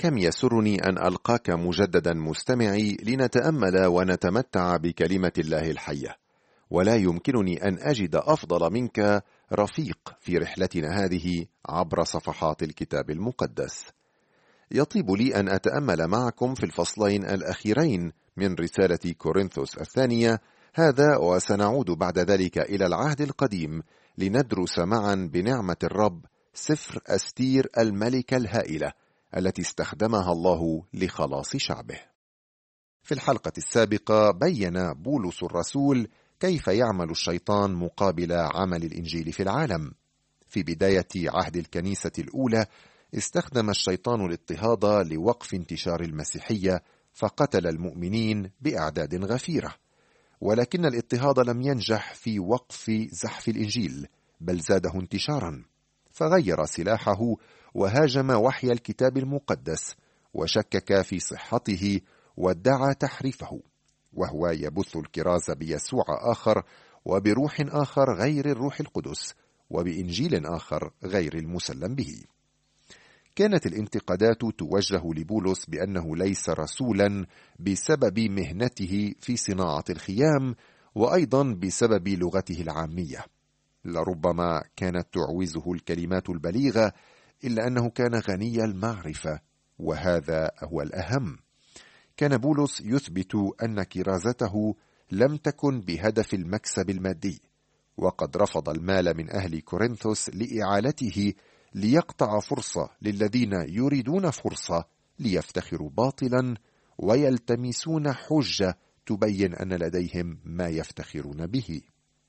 كم يسرني أن ألقاك مجددا مستمعي لنتأمل ونتمتع بكلمة الله الحية، ولا يمكنني أن أجد أفضل منك رفيق في رحلتنا هذه عبر صفحات الكتاب المقدس. يطيب لي أن أتأمل معكم في الفصلين الأخيرين من رسالة كورنثوس الثانية، هذا وسنعود بعد ذلك إلى العهد القديم لندرس معا بنعمة الرب سفر أستير الملكة الهائلة التي استخدمها الله لخلاص شعبه. في الحلقة السابقة بين بولس الرسول كيف يعمل الشيطان مقابل عمل الإنجيل في العالم. في بداية عهد الكنيسة الأولى استخدم الشيطان الاضطهاد لوقف انتشار المسيحية، فقتل المؤمنين بأعداد غفيرة، ولكن الاضطهاد لم ينجح في وقف زحف الإنجيل، بل زاده انتشارا، فغير سلاحه وهاجم وحي الكتاب المقدس وشكك في صحته وادعى تحريفه، وهو يبث الكراز بيسوع آخر وبروح آخر غير الروح القدس وبإنجيل آخر غير المسلم به. كانت الانتقادات توجه لبولس بأنه ليس رسولا بسبب مهنته في صناعة الخيام، وأيضا بسبب لغته العامية. لربما كانت تعوزه الكلمات البليغة، إلا أنه كان غني المعرفة، وهذا هو الأهم. كان بولس يثبت أن كرازته لم تكن بهدف المكسب المادي، وقد رفض المال من أهل كورنثوس لإعالته ليقطع فرصة للذين يريدون فرصة ليفتخروا باطلا ويلتمسون حجة تبين أن لديهم ما يفتخرون به.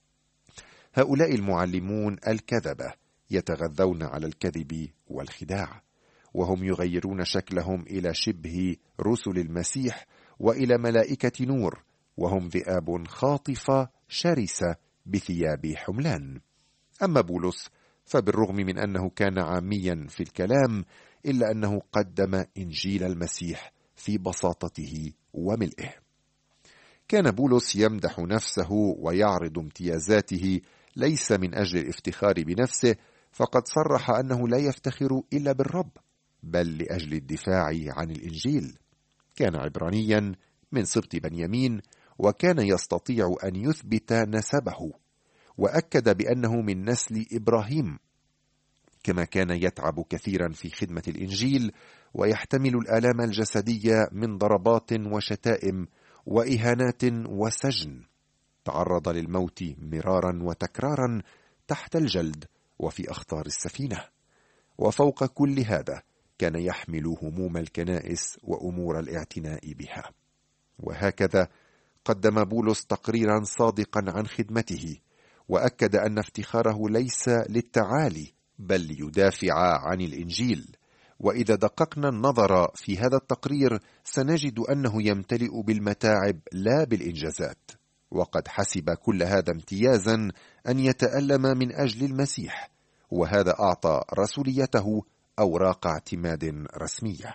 هؤلاء المعلمون الكذبة يتغذون على الكذب والخداع، وهم يغيرون شكلهم إلى شبه رسل المسيح وإلى ملائكة نور، وهم ذئاب خاطفة شرسة بثياب حملان. أما بولس فبالرغم من أنه كان عاميا في الكلام، إلا أنه قدم إنجيل المسيح في بساطته وملئه. كان بولس يمدح نفسه ويعرض امتيازاته ليس من أجل الافتخار بنفسه، فقد صرح أنه لا يفتخر إلا بالرب، بل لأجل الدفاع عن الإنجيل. كان عبرانيا من سبط بنيامين، وكان يستطيع أن يثبت نسبه، وأكد بأنه من نسل إبراهيم، كما كان يتعب كثيرا في خدمة الإنجيل ويحتمل الآلام الجسدية من ضربات وشتائم وإهانات وسجن. تعرض للموت مرارا وتكرارا تحت الجلد وفي أخطار السفينة، وفوق كل هذا كان يحمل هموم الكنائس وأمور الاعتناء بها. وهكذا قدم بولس تقريرا صادقا عن خدمته، وأكد أن افتخاره ليس للتعالي بل ليدافع عن الإنجيل. وإذا دققنا النظر في هذا التقرير سنجد أنه يمتلئ بالمتاعب لا بالإنجازات، وقد حسب كل هذا امتيازا أن يتألم من أجل المسيح، وهذا أعطى رسوليته أوراق اعتماد رسمية.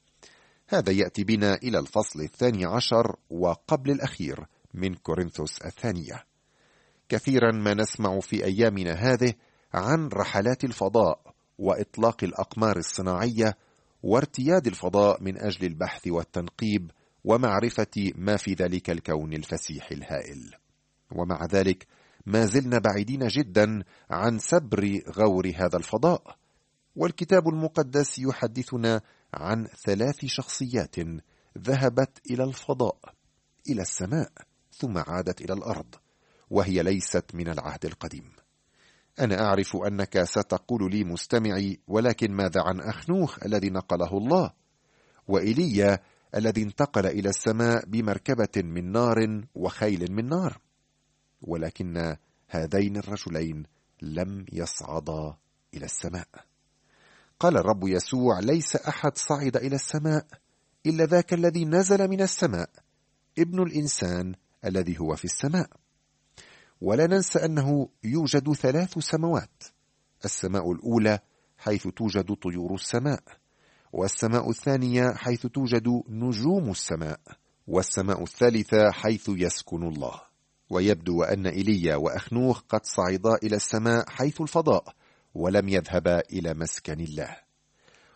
هذا يأتي بنا إلى الفصل 12 وقبل الأخير من كورنثوس الثانية. كثيرا ما نسمع في أيامنا هذه عن رحلات الفضاء وإطلاق الأقمار الصناعية وارتياد الفضاء من أجل البحث والتنقيب ومعرفة ما في ذلك الكون الفسيح الهائل، ومع ذلك ما زلنا بعيدين جدا عن سبر غور هذا الفضاء. والكتاب المقدس يحدثنا عن 3 شخصيات ذهبت إلى الفضاء، إلى السماء، ثم عادت إلى الأرض، وهي ليست من العهد القديم. أنا أعرف أنك ستقول لي مستمعي: ولكن ماذا عن أخنوخ الذي نقله الله، وإيليا الذي انتقل إلى السماء بمركبة من نار وخيل من نار؟ ولكن هذين الرجلين لم يصعدا إلى السماء. قال الرب يسوع: ليس أحد صعد إلى السماء إلا ذاك الذي نزل من السماء، ابن الإنسان الذي هو في السماء. ولا ننسى أنه يوجد 3 سماوات: السماء الأولى حيث توجد طيور السماء، والسماء الثانية حيث توجد نجوم السماء، والسماء الثالثة حيث يسكن الله. ويبدو أن إيليا وأخنوخ قد صعدا إلى السماء حيث الفضاء، ولم يذهبا إلى مسكن الله.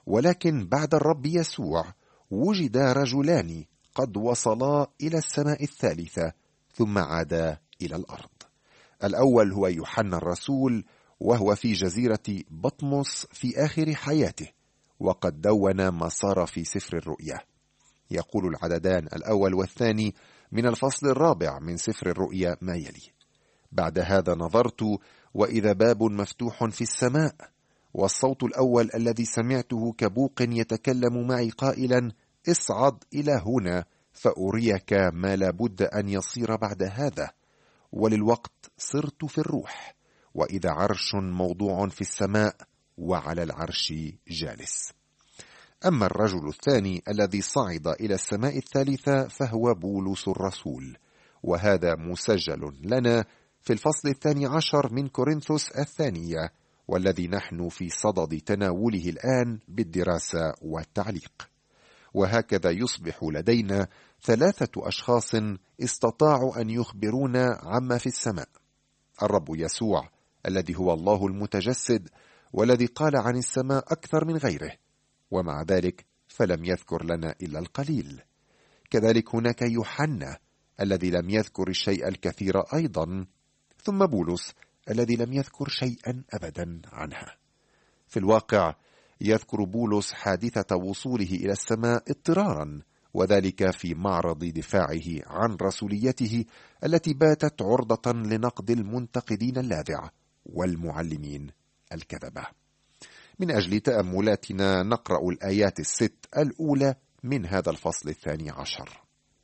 ولكن بعد الرب يسوع وجد رجلان قد وصلا إلى السماء الثالثة ثم عادا إلى الأرض. الأول هو يوحنا الرسول، وهو في جزيرة بطمس في آخر حياته، وقد دون ما صار في سفر الرؤيا. يقول العددان الأول والثاني من الفصل 4 من سفر الرؤيا ما يلي: بعد هذا نظرت وإذا باب مفتوح في السماء، والصوت الأول الذي سمعته كبوق يتكلم معي قائلا: اصعد إلى هنا فأريك ما لابد أن يصير بعد هذا. وللوقت صرت في الروح، وإذا عرش موضوع في السماء وعلى العرش جالس. أما الرجل الثاني الذي صعد إلى السماء الثالثة فهو بولس الرسول، وهذا مسجل لنا في الفصل 12 من كورنثوس الثانية، والذي نحن في صدد تناوله الآن بالدراسة والتعليق. وهكذا يصبح لدينا 3 أشخاص استطاعوا أن يخبرونا عما في السماء: الرب يسوع الذي هو الله المتجسد، والذي قال عن السماء أكثر من غيره، ومع ذلك فلم يذكر لنا إلا القليل. كذلك هناك يوحنا الذي لم يذكر الشيء الكثير أيضا، ثم بولس الذي لم يذكر شيئا أبدا عنها. في الواقع يذكر بولس حادثة وصوله إلى السماء اضطرارا، وذلك في معرض دفاعه عن رسوليته التي باتت عرضة لنقد المنتقدين اللاذع والمعلمين الكذبة. من أجل تأملاتنا نقرأ الآيات 6 الأولى من هذا الفصل 12.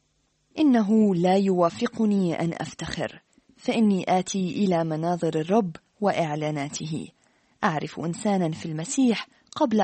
إنه لا يوافقني أن أفتخر، فإني آتي إلى مناظر الرب وإعلاناته. أعرف إنسانا في المسيح قبل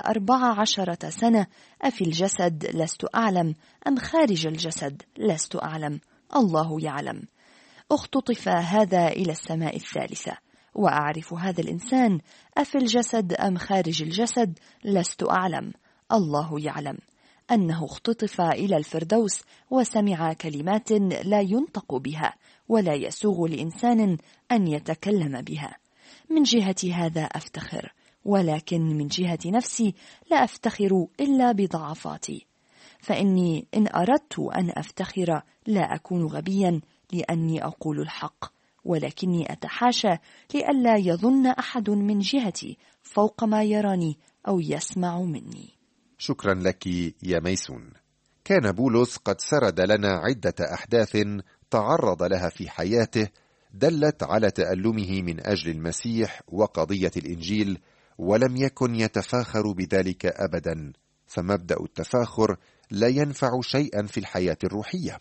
14 سنة، أفي الجسد لست أعلم أم خارج الجسد لست أعلم، الله يعلم. اختطف هذا إلى السماء الثالثة، وأعرف هذا الإنسان أفي الجسد أم خارج الجسد لست أعلم، الله يعلم، أنه اختطف إلى الفردوس وسمع كلمات لا ينطق بها ولا يسوغ لإنسان أن يتكلم بها. من جهة هذا أفتخر، ولكن من جهة نفسي لا أفتخر إلا بضعفاتي. فإني إن أردت أن أفتخر لا أكون غبيا لأني أقول الحق، ولكني أتحاشى لئلا يظن أحد من جهتي فوق ما يراني أو يسمع مني. شكرا لك يا ميسون. كان بولس قد سرد لنا عدة أحداث تعرض لها في حياته دلت على تألمه من أجل المسيح وقضية الإنجيل، ولم يكن يتفاخر بذلك أبدا، فمبدأ التفاخر لا ينفع شيئا في الحياة الروحية.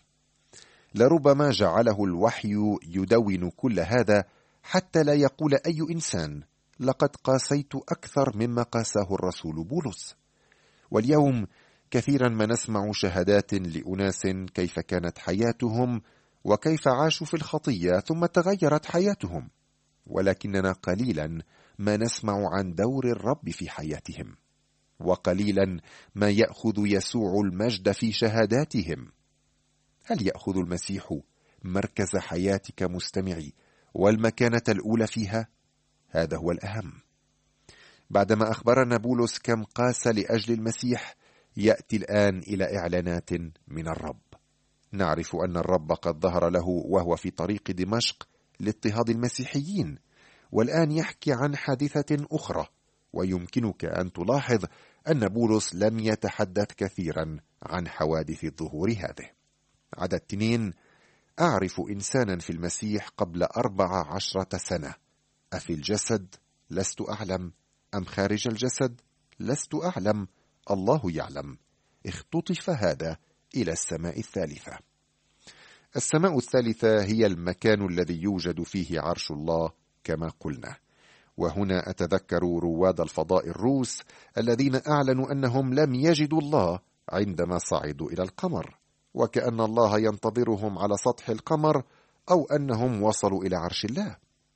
لربما جعله الوحي يدون كل هذا حتى لا يقول أي إنسان: لقد قاسيت أكثر مما قاساه الرسول بولس. واليوم كثيرا ما نسمع شهادات لأناس كيف كانت حياتهم وكيف عاشوا في الخطية ثم تغيرت حياتهم، ولكننا قليلا ما نسمع عن دور الرب في حياتهم، وقليلا ما يأخذ يسوع المجد في شهاداتهم. هل يأخذ المسيح مركز حياتك مستمعي والمكانة الأولى فيها؟ هذا هو الأهم. بعدما أخبرنا بولس كم قاس لأجل المسيح، يأتي الآن إلى إعلانات من الرب. نعرف أن الرب قد ظهر له وهو في طريق دمشق لاضطهاد المسيحيين، والآن يحكي عن حادثة أخرى، ويمكنك أن تلاحظ أن بولس لم يتحدث كثيرا عن حوادث الظهور هذه. عدد 2: أعرف إنسانا في المسيح قبل 14 سنة، أفي الجسد لست أعلم أم خارج الجسد لست أعلم، الله يعلم. اختطف هذا إلى السماء الثالثة. السماء الثالثة هي المكان الذي يوجد فيه عرش الله كما قلنا. وهنا أتذكر رواد الفضاء الروس الذين أعلنوا أنهم لم يجدوا الله عندما صعدوا إلى القمر، وكأن الله ينتظرهم على سطح القمر، أو أنهم وصلوا إلى عرش الله.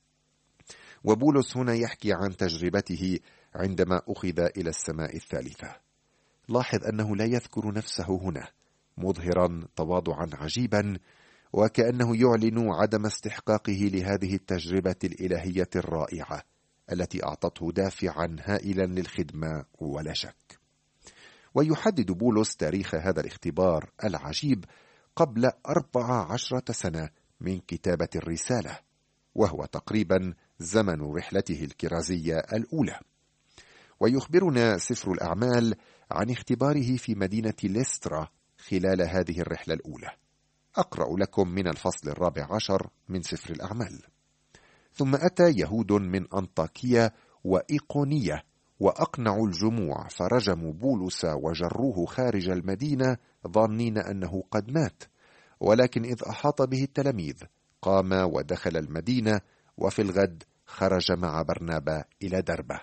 وبولس هنا يحكي عن تجربته عندما أخذ إلى السماء الثالثة. لاحظ أنه لا يذكر نفسه هنا، مظهرا تواضعا عجيبا، وكأنه يعلن عدم استحقاقه لهذه التجربة الإلهية الرائعة التي أعطته دافعا هائلا للخدمة ولا شك. ويحدد بولس تاريخ هذا الاختبار العجيب قبل 14 سنة من كتابة الرسالة، وهو تقريبا زمن رحلته الكرازية الأولى. ويخبرنا سفر الأعمال عن اختباره في مدينة ليسترا خلال هذه الرحلة الأولى. أقرأ لكم من الفصل 14 من سفر الأعمال. ثم أتى يهود من أنطاكية وإيقونية وأقنعوا الجموع، فرجموا بولس وجروه خارج المدينة ظانين أنه قد مات. ولكن إذ أحاط به التلاميذ قام ودخل المدينة، وفي الغد خرج مع برنابا إلى دربة.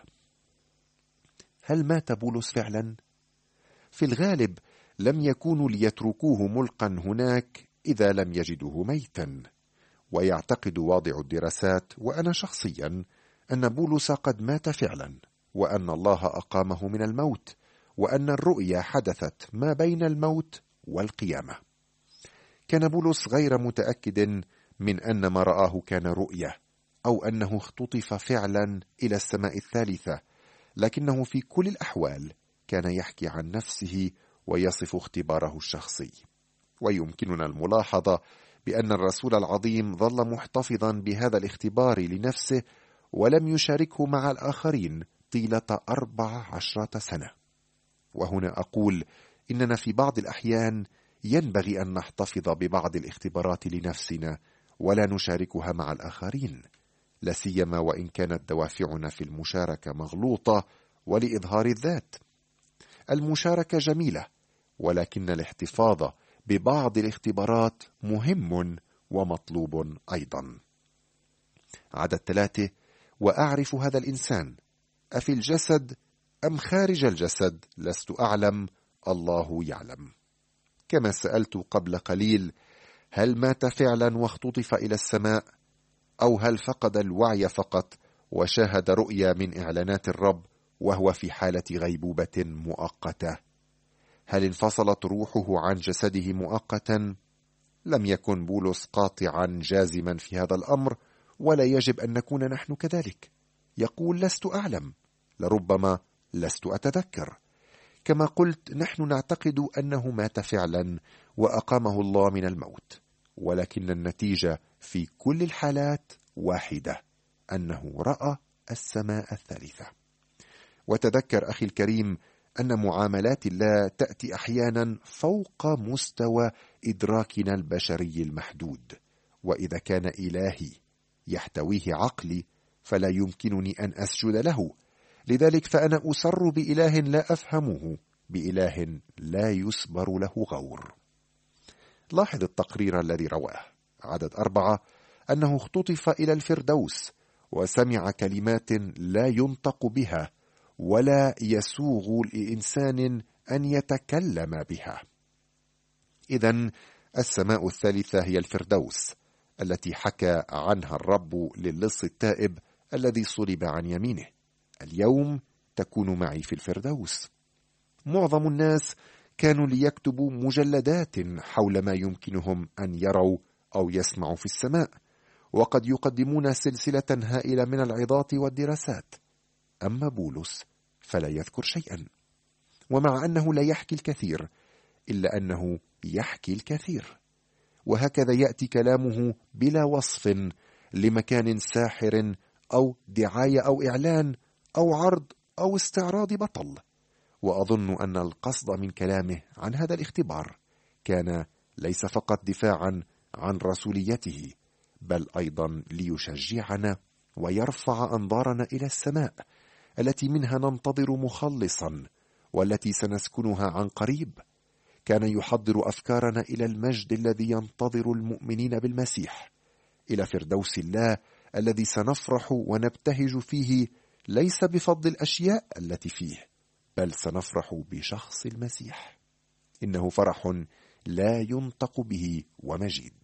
هل مات بولس فعلا؟ في الغالب لم يكونوا ليتركوه ملقا هناك إذا لم يجدوه ميتا. ويعتقد واضع الدراسات وأنا شخصيا أن بولس قد مات فعلا، وأن الله أقامه من الموت، وأن الرؤيا حدثت ما بين الموت والقيامة. كان بولس غير متأكد من أن ما رآه كان رؤية أو أنه اختطف فعلا إلى السماء الثالثة، لكنه في كل الأحوال كان يحكي عن نفسه ويصف اختباره الشخصي. ويمكننا الملاحظة بأن الرسول العظيم ظل محتفظا بهذا الاختبار لنفسه ولم يشاركه مع الآخرين طيلة 14 سنة. وهنا أقول إننا في بعض الأحيان ينبغي أن نحتفظ ببعض الاختبارات لنفسنا ولا نشاركها مع الآخرين، لا سيما وإن كانت دوافعنا في المشاركة مغلوطة ولإظهار الذات. المشاركة جميلة، ولكن الاحتفاظ ببعض الاختبارات مهم ومطلوب أيضا. عدد 3: وأعرف هذا الإنسان أفي الجسد أم خارج الجسد لست أعلم، الله يعلم. كما سألت قبل قليل، هل مات فعلا واختطف إلى السماء، أو هل فقد الوعي فقط وشاهد رؤيا من إعلانات الرب وهو في حالة غيبوبة مؤقتة؟ هل انفصلت روحه عن جسده مؤقتا؟ لم يكن بولس قاطعا جازما في هذا الأمر، ولا يجب أن نكون نحن كذلك. يقول لست أعلم، لربما لست أتذكر. كما قلت، نحن نعتقد أنه مات فعلا وأقامه الله من الموت، ولكن النتيجة في كل الحالات واحدة، أنه رأى السماء الثالثة. وتذكر أخي الكريم أن معاملات الله تأتي أحيانا فوق مستوى إدراكنا البشري المحدود، وإذا كان إلهي يحتويه عقلي فلا يمكنني أن أسجد له. لذلك فأنا أسر بإله لا أفهمه، بإله لا يسبر له غور. لاحظ التقرير الذي رواه. عدد 4: أنه اختطف إلى الفردوس وسمع كلمات لا ينطق بها ولا يسوغ لإنسان أن يتكلم بها. إذن السماء الثالثة هي الفردوس التي حكى عنها الرب للص التائب الذي صلب عن يمينه: اليوم تكون معي في الفردوس. معظم الناس كانوا ليكتبوا مجلدات حول ما يمكنهم أن يروا أو يسمعوا في السماء، وقد يقدمون سلسلة هائلة من العظات والدراسات. أما بولس فلا يذكر شيئا، ومع أنه لا يحكي الكثير إلا أنه يحكي الكثير. وهكذا يأتي كلامه بلا وصف لمكان ساحر أو دعاية أو إعلان أو عرض أو استعراض بطل. وأظن أن القصد من كلامه عن هذا الاختبار كان ليس فقط دفاعا عن رسوليته، بل أيضا ليشجعنا ويرفع أنظارنا إلى السماء التي منها ننتظر مخلصا والتي سنسكنها عن قريب. كان يحضر أفكارنا إلى المجد الذي ينتظر المؤمنين بالمسيح، إلى فردوس الله الذي سنفرح ونبتهج فيه، ليس بفضل الأشياء التي فيه، بل سنفرح بشخص المسيح. إنه فرح لا ينطق به ومجيد.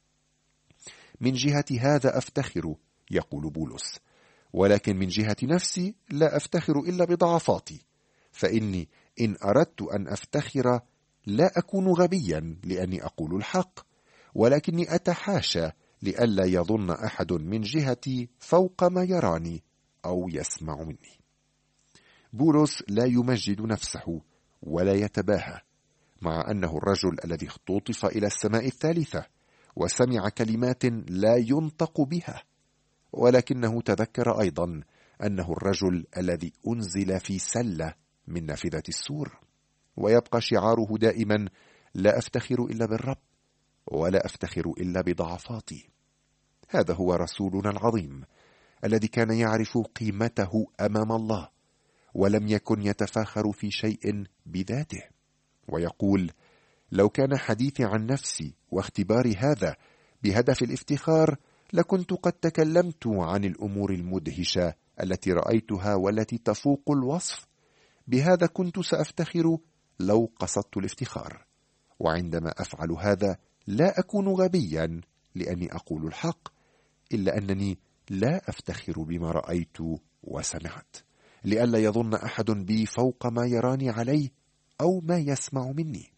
من جهة هذا أفتخر، يقول بولس، ولكن من جهة نفسي لا أفتخر إلا بضعفاتي، فإني إن أردت أن أفتخر لا أكون غبيا لأني أقول الحق، ولكني أتحاشى لئلا يظن أحد من جهتي فوق ما يراني أو يسمع مني. بولس لا يمجد نفسه ولا يتباهى، مع أنه الرجل الذي اختطف إلى السماء الثالثة وسمع كلمات لا ينطق بها، ولكنه تذكر أيضا أنه الرجل الذي أنزل في سلة من نافذة السور. ويبقى شعاره دائما: لا أفتخر إلا بالرب، ولا أفتخر إلا بضعفاتي. هذا هو رسولنا العظيم الذي كان يعرف قيمته أمام الله، ولم يكن يتفاخر في شيء بذاته، ويقول: لو كان حديثي عن نفسي واختباري هذا بهدف الافتخار لكنت قد تكلمت عن الأمور المدهشة التي رأيتها والتي تفوق الوصف. بهذا كنت سأفتخر لو قصدت الافتخار، وعندما أفعل هذا لا أكون غبيا لأني أقول الحق، إلا أنني لا أفتخر بما رأيت وسمعت، لئلا يظن أحد بي فوق ما يراني عليه أو ما يسمع مني.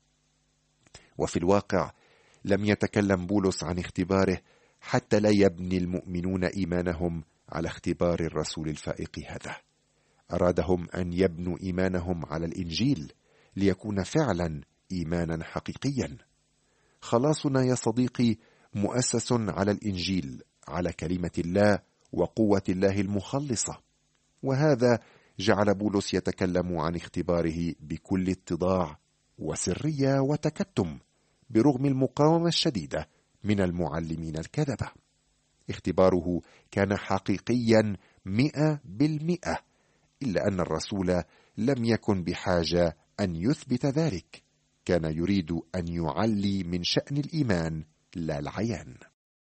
وفي الواقع لم يتكلم بولس عن اختباره حتى لا يبني المؤمنون إيمانهم على اختبار الرسول الفائق هذا. أرادهم أن يبنوا إيمانهم على الإنجيل ليكون فعلا إيمانا حقيقيا. خلاصنا يا صديقي مؤسس على الإنجيل، على كلمة الله وقوة الله المخلصة، وهذا جعل بولس يتكلم عن اختباره بكل اتضاع وسرية وتكتم، برغم المقاومة الشديدة من المعلمين الكذبة. اختباره كان حقيقيا 100%، إلا أن الرسول لم يكن بحاجة أن يثبت ذلك، كان يريد أن يعلي من شأن الإيمان لا العيان.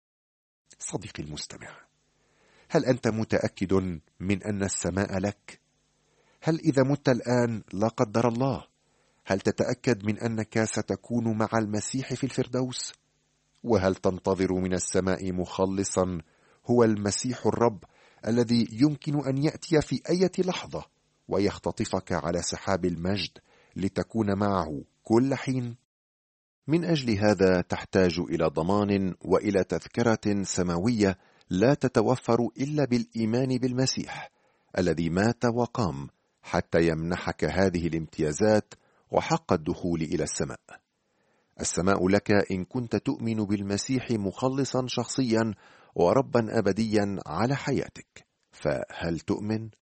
صديقي المستمع، هل أنت متأكد من أن السماء لك؟ هل إذا مت الآن لا قدر الله، هل تتأكد من أنك ستكون مع المسيح في الفردوس؟ وهل تنتظر من السماء مخلصا هو المسيح الرب الذي يمكن أن يأتي في أي لحظة ويختطفك على سحاب المجد لتكون معه كل حين؟ من أجل هذا تحتاج إلى ضمان وإلى تذكرة سماوية لا تتوفر إلا بالإيمان بالمسيح الذي مات وقام حتى يمنحك هذه الامتيازات وحق الدخول إلى السماء. السماء لك إن كنت تؤمن بالمسيح مخلصا شخصيا وربا أبديا على حياتك. فهل تؤمن؟